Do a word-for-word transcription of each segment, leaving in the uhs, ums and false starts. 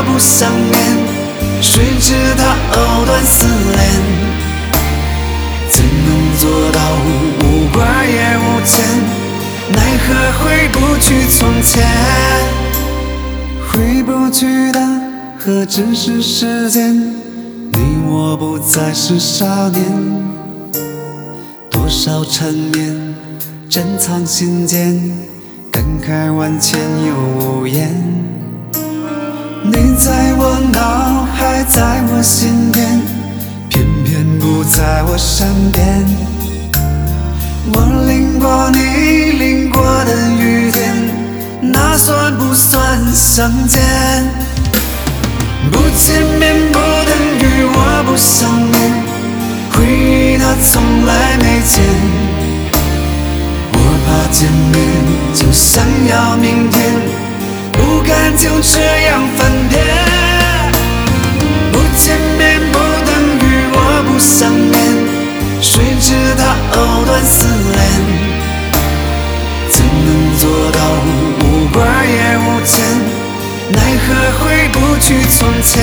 不想念，谁知他藕断丝连，怎能做到无挂也无牵？奈何回不去从前，回不去的何止是时间？你我不再是少年，多少缠绵珍藏心间，感慨万千又无言。你在我脑海，在我心田，偏偏不在我身边。我淋过你淋过的雨天，那算不算相见？不见面不等于我不想念，回忆它从来没见。我怕见面就想要明天，不敢就这样翻篇。不见面不等于我不想念，谁知他藕断丝连，怎能做到无挂也无牵？奈何回不去从前。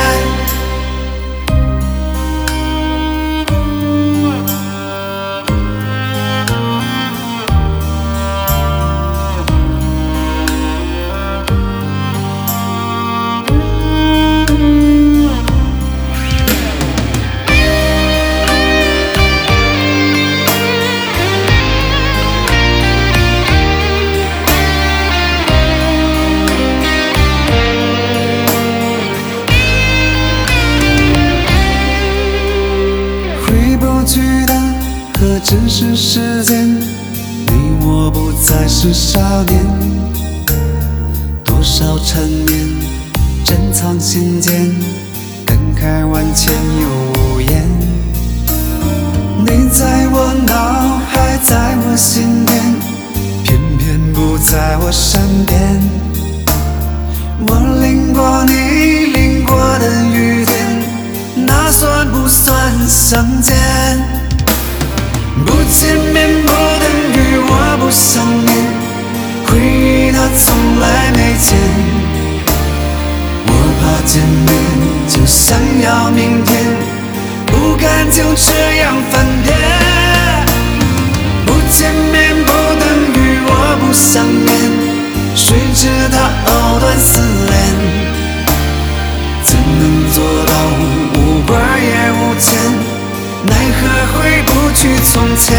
何止是时间？你我不再是少年，多少缠绵珍藏心间，感慨万千又无言。你在我脑海，在我心田，偏偏不在我身边。我淋过你淋过的雨天，那算不算相见？不见面不等于我不想念，回忆它从来没见。我怕见面就想要明天，不敢就这样翻篇。不见面不等于我不想念，谁知他藕断丝连，怎能做到无挂也无牵？奈何回不去从前？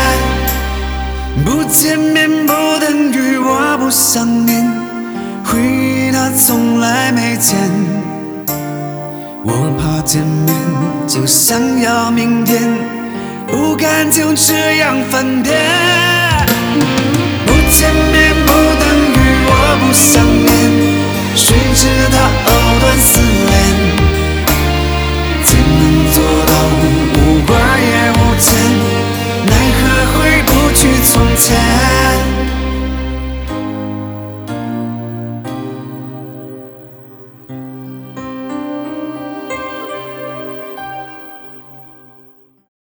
不见面不等于我不想念，回忆它从来没见。我怕见面就想要明天，不敢就这样翻篇。不见面不等于我不想念，谁知它藕断丝连，怎能做到无挂也无牵？奈何回不去从前？